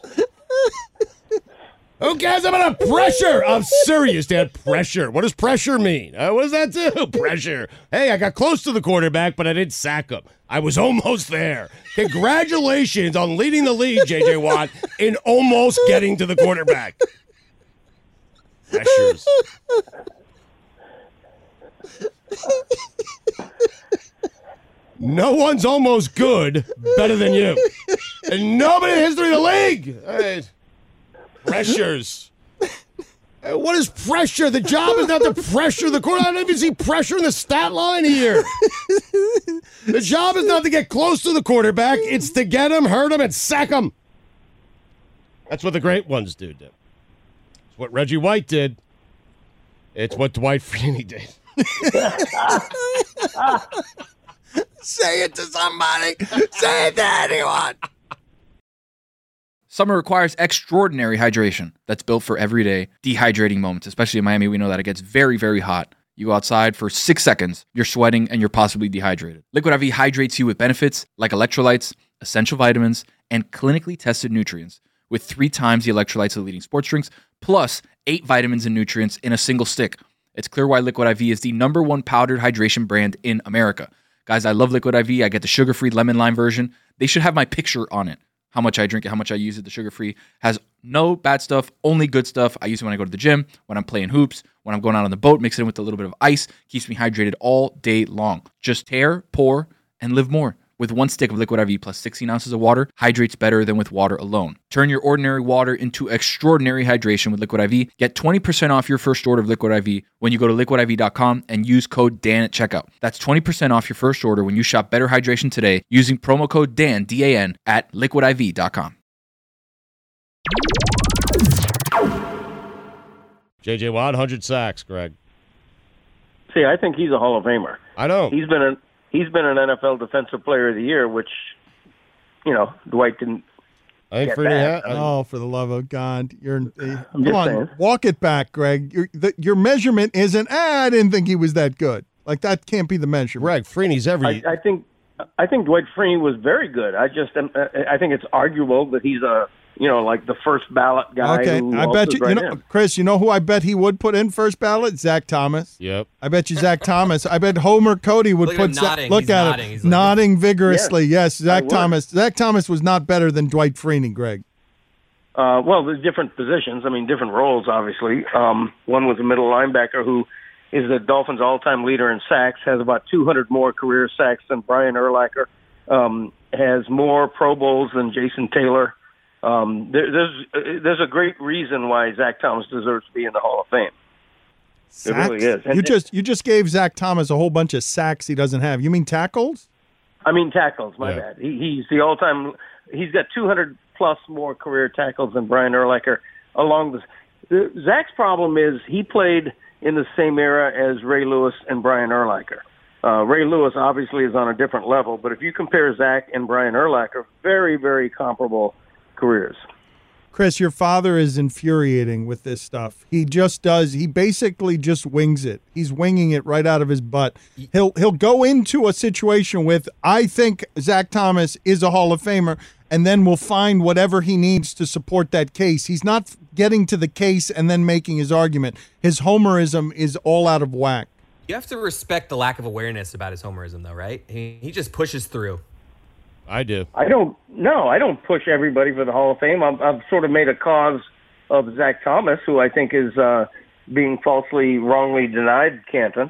Speaker 7: Who cares about a pressure? I'm serious, Dad. Pressure. What does pressure mean? Uh, what does that do? Pressure. Hey, I got close to the quarterback, but I didn't sack him. I was almost there. Congratulations on leading the lead, J J. Watt, in almost getting to the quarterback. Pressures. No one's almost good better than you. And nobody in the history of the league. Hey, pressures. Hey, what is pressure? The job is not to pressure the court. I don't even see pressure in the stat line here. The job is not to get close to the quarterback. It's to get him, hurt him, and sack him. That's what the great ones do. It's what Reggie White did. It's what Dwight Freeney did.
Speaker 8: Say it to somebody. Say it to anyone.
Speaker 13: Summer requires extraordinary hydration that's built for everyday dehydrating moments. Especially in Miami, we know that it gets very, very hot. You go outside for six seconds, you're sweating, and you're possibly dehydrated. Liquid I V hydrates you with benefits like electrolytes, essential vitamins, and clinically tested nutrients, with three times the electrolytes of leading sports drinks, plus eight vitamins and nutrients in a single stick. It's clear why Liquid I V is the number one powdered hydration brand in America. Guys, I love Liquid I V. I get the sugar-free lemon lime version. They should have my picture on it. How much I drink it, how much I use it. The sugar-free has no bad stuff, only good stuff. I use it when I go to the gym, when I'm playing hoops, when I'm going out on the boat, mix it in with a little bit of ice. Keeps me hydrated all day long. Just tear, pour, and live more. With one stick of Liquid I V plus sixteen ounces of water, hydrates better than with water alone. Turn your ordinary water into extraordinary hydration with Liquid I V. Get twenty percent off your first order of Liquid I V when you go to liquid I V dot com and use code Dan at checkout. That's twenty percent off your first order when you shop Better Hydration today using promo code Dan, D A N, at liquid I V dot com.
Speaker 7: J J Watt, one hundred sacks, Greg.
Speaker 10: See, I think he's a Hall of Famer.
Speaker 7: I know.
Speaker 10: He's been a He's been an N F L Defensive Player of the Year, which, you know, Dwight didn't
Speaker 7: I
Speaker 10: get
Speaker 7: Freeney
Speaker 10: that.
Speaker 7: ha-
Speaker 8: Oh, for the love of God. You're, uh,
Speaker 10: I'm
Speaker 8: come
Speaker 10: just
Speaker 8: on,
Speaker 10: saying.
Speaker 8: walk it back, Greg. Your the, your measurement isn't, ah, I didn't think he was that good. Like, that can't be the measurement.
Speaker 7: Greg, Freeney's every...
Speaker 10: I, I think I think Dwight Freeney was very good. I just am, I think it's arguable that he's a, you know, like the first ballot guy.
Speaker 8: Okay,
Speaker 10: who
Speaker 8: I bet
Speaker 10: waltzes
Speaker 8: you, you
Speaker 10: right
Speaker 8: know,
Speaker 10: in.
Speaker 8: Chris, you know who I bet he would put in first ballot? Zach Thomas.
Speaker 7: Yep.
Speaker 8: I bet you Zach Thomas. I bet Homer Cody would
Speaker 9: Look at him
Speaker 8: put Zach,
Speaker 9: nodding.
Speaker 8: look
Speaker 9: He's
Speaker 8: at
Speaker 9: nodding.
Speaker 8: him
Speaker 9: He's like-
Speaker 8: nodding vigorously. Yes,
Speaker 10: I
Speaker 8: Zach
Speaker 10: would.
Speaker 8: Thomas. Zach Thomas was not better than Dwight Freeney, Greg.
Speaker 10: Uh, well, there's different positions. I mean, different roles, obviously. Um, one was a middle linebacker who is the Dolphins' all-time leader in sacks, has about two hundred more career sacks than Brian Urlacher, um, has more Pro Bowls than Jason Taylor. Um, there, there's uh, there's a great reason why Zach Thomas deserves to be in the Hall of Fame.
Speaker 8: Sacks?
Speaker 10: It really is. And
Speaker 8: You just you just gave Zach Thomas a whole bunch of sacks he doesn't have. You mean tackles?
Speaker 10: I mean tackles. My
Speaker 7: Yeah.
Speaker 10: bad. He, he's the all-time. He's got two hundred plus more career tackles than Brian Urlacher. Along the, the Zach's problem is he played in the same era as Ray Lewis and Brian Urlacher. Uh, Ray Lewis obviously is on a different level, but if you compare Zach and Brian Urlacher, very very comparable careers.
Speaker 8: Chris, your father is infuriating with this stuff. He just does. He basically just wings it. He's winging it right out of his butt. He'll he'll go into a situation with, I think Zach Thomas is a Hall of Famer, and then we'll find whatever he needs to support that case. He's not getting to the case and then making his argument. His homerism is all out of whack.
Speaker 9: You have to respect the lack of awareness about his homerism, though, right? He, he just pushes through.
Speaker 7: I do.
Speaker 10: I don't. No, I don't push everybody for the Hall of Fame. I've, I've sort of made a cause of Zach Thomas, who I think is uh, being falsely, wrongly denied Canton.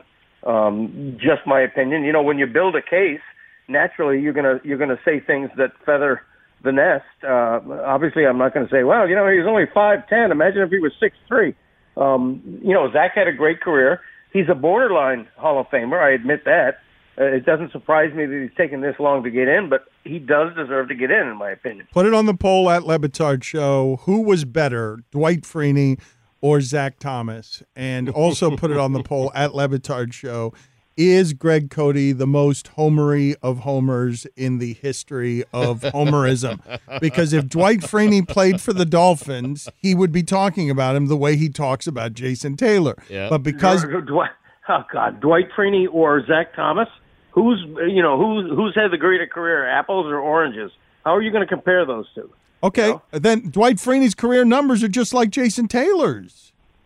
Speaker 10: Um, just my opinion. You know, when you build a case, naturally you're gonna you're gonna say things that feather the nest. Uh, obviously, I'm not going to say, well, you know, he was only five ten. Imagine if he was six three. Um, you know, Zach had a great career. He's a borderline Hall of Famer. I admit that. Uh, it doesn't surprise me that he's taken this long to get in, but he does deserve to get in, in my opinion.
Speaker 8: Put it on the poll at Le Batard Show. Who was better, Dwight Freeney or Zach Thomas? And also put it on the poll at Le Batard Show. Is Greg Cody the most homery of homers in the history of homerism? Because if Dwight Freeney played for the Dolphins, he would be talking about him the way he talks about Jason Taylor.
Speaker 7: Yeah.
Speaker 8: But because
Speaker 10: Dwight, oh God, Dwight Freeney or Zach Thomas, who's you know who's who's had the greater career, apples or oranges? How are you going to compare those two?
Speaker 8: okay,
Speaker 10: You know?
Speaker 8: then Dwight Freeney's career numbers are just like Jason Taylor's.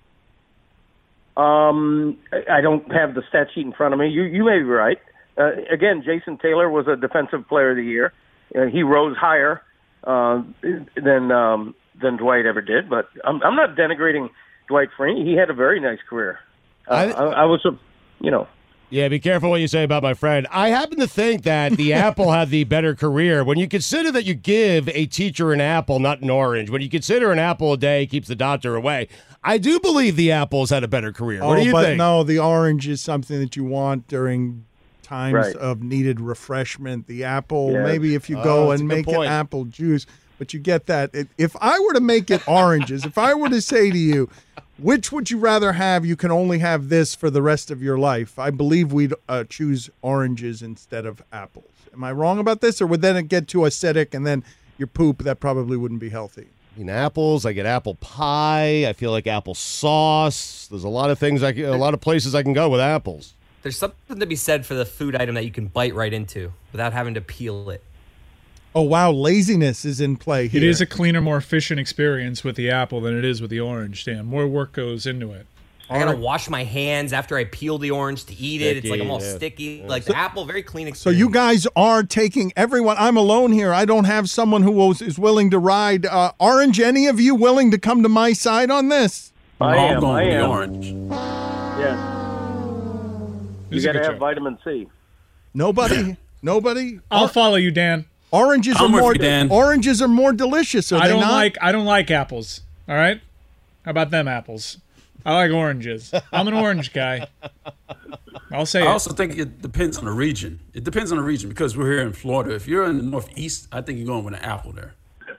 Speaker 10: Um, I I don't have the stat sheet in front of me. You you may be right. Uh, again, Jason Taylor was a Defensive Player of the Year. Uh, he rose higher uh, than um, than Dwight ever did. But I'm I'm not denigrating Dwight Freeney. He had a very nice career. Uh, I, I, I was, a, you know.
Speaker 7: Yeah, be careful what you say about my friend. I happen to think that the apple had the better career. When you consider that you give a teacher an apple, not an orange, when you consider an apple a day keeps the doctor away, I do believe the apple's had a better career. What
Speaker 8: oh,
Speaker 7: do you
Speaker 8: but
Speaker 7: think?
Speaker 8: no, the orange is something that you want during times
Speaker 10: Right.
Speaker 8: of needed refreshment. The apple,
Speaker 10: Yeah.
Speaker 8: maybe if you
Speaker 7: Oh,
Speaker 8: go
Speaker 7: that's
Speaker 8: and
Speaker 7: a good
Speaker 8: make an
Speaker 7: point.
Speaker 8: apple juice, but you get that. It, if I were to make it oranges, if I were to say to you, which would you rather have? You can only have this for the rest of your life. I believe we'd uh, choose oranges instead of apples. Am I wrong about this? Or would then it get too acidic and then your poop, that probably wouldn't be healthy?
Speaker 7: I mean, apples, I get apple pie. I feel like apple sauce. There's a lot of things, I can, a lot of places I can go with apples.
Speaker 9: There's something to be said for the food item that you can bite right into without having to peel it.
Speaker 8: Oh, wow. Laziness is in play here.
Speaker 6: It is a cleaner, more efficient experience with the apple than it is with the orange, Dan. More work goes into it.
Speaker 9: I gotta wash my hands after I peel the orange to eat it. It's like I'm all
Speaker 7: Sticky, yeah.
Speaker 9: sticky. Like the apple, very clean
Speaker 8: So
Speaker 9: experience.
Speaker 8: you guys are taking everyone. I'm alone here. I don't have someone who was, is willing to ride. Uh, Orange, any of you willing to come to my side on this?
Speaker 10: I
Speaker 12: I'm
Speaker 10: am.
Speaker 12: going
Speaker 10: I
Speaker 12: with the
Speaker 10: am.
Speaker 12: orange.
Speaker 10: Yes. You
Speaker 6: It's a
Speaker 10: got to
Speaker 6: good
Speaker 10: have
Speaker 6: choice.
Speaker 10: vitamin C.
Speaker 8: Nobody? Nobody?
Speaker 6: I'll follow you, Dan.
Speaker 8: Oranges
Speaker 12: I'm
Speaker 8: are
Speaker 12: with
Speaker 8: more
Speaker 12: you, Dan.
Speaker 8: oranges are more delicious, are
Speaker 6: I
Speaker 8: they
Speaker 6: don't
Speaker 8: not?
Speaker 6: like I don't like apples. All right? How about them apples? I like oranges. I'm an orange guy. I'll say
Speaker 12: I
Speaker 6: it.
Speaker 12: also think it depends on the region. It depends on the region because we're here in Florida. If you're in the Northeast, I think you're going with an apple there.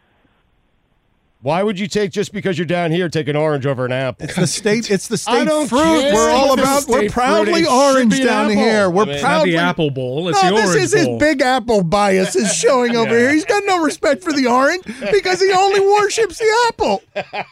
Speaker 7: Why would you take, just because you're down here, take an orange over an apple?
Speaker 8: It's the state. It's the state
Speaker 7: don't
Speaker 8: fruit.
Speaker 7: care
Speaker 8: We're all
Speaker 7: if it's
Speaker 8: about. We're
Speaker 7: state
Speaker 8: proudly
Speaker 7: fruit. It should
Speaker 8: orange
Speaker 7: be an
Speaker 8: down
Speaker 7: apple.
Speaker 8: here. We're
Speaker 7: I mean-
Speaker 6: It's not
Speaker 8: proudly.
Speaker 6: the apple bowl. It's
Speaker 8: no,
Speaker 6: the
Speaker 8: this
Speaker 6: orange
Speaker 8: is his
Speaker 6: bowl.
Speaker 8: big apple bias is showing over here. He's got no respect for the orange because he only worships the apple.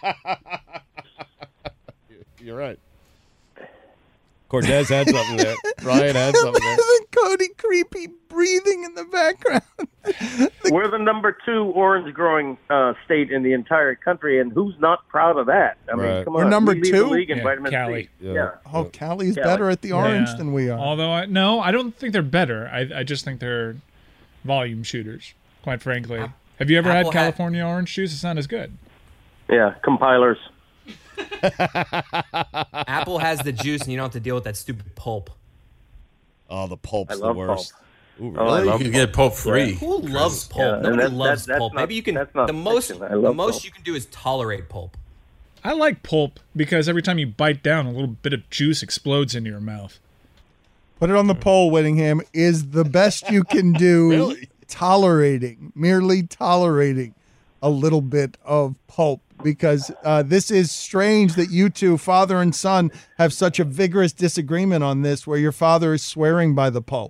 Speaker 7: You're right. Cortez had something there. Ryan had something there.
Speaker 8: Cody creepy breathing in the background.
Speaker 10: We're the number two orange growing uh, state in the entire country, and who's not proud of that? I mean,
Speaker 7: Right.
Speaker 10: come
Speaker 8: We're
Speaker 10: on.
Speaker 8: number
Speaker 10: we lead
Speaker 8: two?
Speaker 10: the league in
Speaker 6: Yeah,
Speaker 10: vitamin
Speaker 6: Cali.
Speaker 10: C.
Speaker 7: Yeah.
Speaker 10: Yeah.
Speaker 8: Oh, Cali is
Speaker 10: Yeah,
Speaker 8: better
Speaker 10: like-
Speaker 8: at the orange
Speaker 6: Yeah.
Speaker 8: than we are.
Speaker 6: Although I no, I don't think they're better. I I just think they're volume shooters, quite frankly. Have you ever
Speaker 9: Apple
Speaker 6: had
Speaker 9: had-
Speaker 6: California orange juice? It's not as good.
Speaker 10: Yeah, compilers.
Speaker 9: Apple has the juice, and you don't have to deal with that stupid pulp.
Speaker 7: Oh, the pulp's
Speaker 10: I
Speaker 7: the
Speaker 10: love
Speaker 7: worst. Ooh,
Speaker 10: Oh, I
Speaker 7: really?
Speaker 10: love
Speaker 12: You can get pulp free.
Speaker 9: Who loves pulp?
Speaker 10: Yeah, and
Speaker 9: Nobody
Speaker 10: that- that-
Speaker 9: loves
Speaker 10: that's
Speaker 9: pulp.
Speaker 10: not-
Speaker 9: Maybe you can.
Speaker 10: that's not
Speaker 9: The most,
Speaker 10: fiction. I
Speaker 9: the
Speaker 10: love
Speaker 9: most
Speaker 10: pulp.
Speaker 9: you can do is tolerate pulp.
Speaker 6: I like pulp because every time you bite down, a little bit of juice explodes into your mouth.
Speaker 8: Put it on the poll, Whittingham. Is the best you can do
Speaker 7: Really?
Speaker 8: tolerating, merely tolerating a little bit of pulp? Because uh, this is strange that you two, father and son, have such a vigorous disagreement on this, where your father is swearing by the pulp.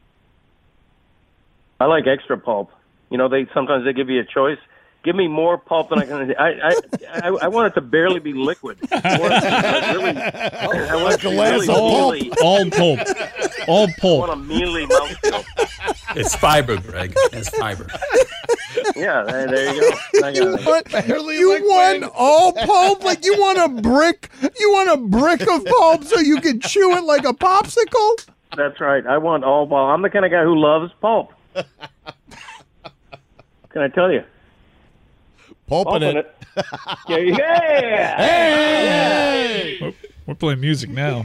Speaker 10: I like extra pulp. You know, they sometimes they give you a choice. Give me more pulp than I can. I I I, I want it to barely be liquid. I want it to be really, I want it to be really,
Speaker 6: All,
Speaker 10: really,
Speaker 6: all pulp. All
Speaker 10: I
Speaker 6: pulp.
Speaker 10: want a mealy mouthfeel.
Speaker 12: It's fiber, Greg. It's fiber.
Speaker 10: Yeah, there, there you go. I
Speaker 8: You
Speaker 10: got it.
Speaker 8: want, you
Speaker 7: like
Speaker 8: want
Speaker 7: when-
Speaker 8: all pulp? Like you want a brick? You want a brick of pulp so you can chew it like a popsicle?
Speaker 10: That's right. I want all pulp. I'm the kind of guy who loves pulp. Can I tell you?
Speaker 7: Pulping
Speaker 10: Pulp in
Speaker 7: it.
Speaker 10: it. Yeah. yeah.
Speaker 6: We're, we're playing music now.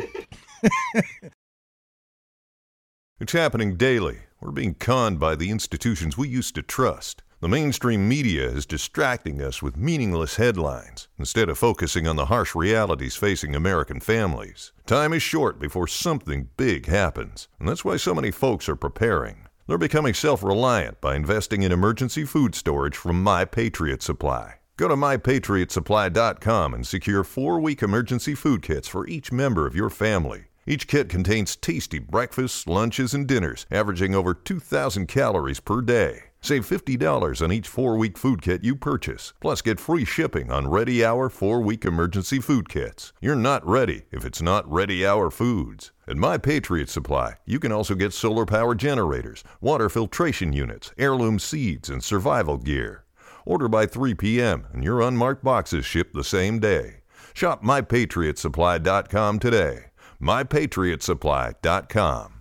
Speaker 14: It's happening daily. We're being conned by the institutions we used to trust. The mainstream media is distracting us with meaningless headlines instead of focusing on the harsh realities facing American families. Time is short before something big happens, and that's why so many folks are preparing. They're becoming self-reliant by investing in emergency food storage from My Patriot Supply. Go to my patriot supply dot com and secure four-week emergency food kits for each member of your family. Each kit contains tasty breakfasts, lunches, and dinners, averaging over two thousand calories per day. Save fifty dollars on each four-week food kit you purchase. Plus, get free shipping on Ready Hour four-week emergency food kits. You're not ready if it's not Ready Hour Foods. At My Patriot Supply, you can also get solar power generators, water filtration units, heirloom seeds, and survival gear. Order by three p.m. and your unmarked boxes ship the same day. Shop my patriot supply dot com today. my patriot supply dot com.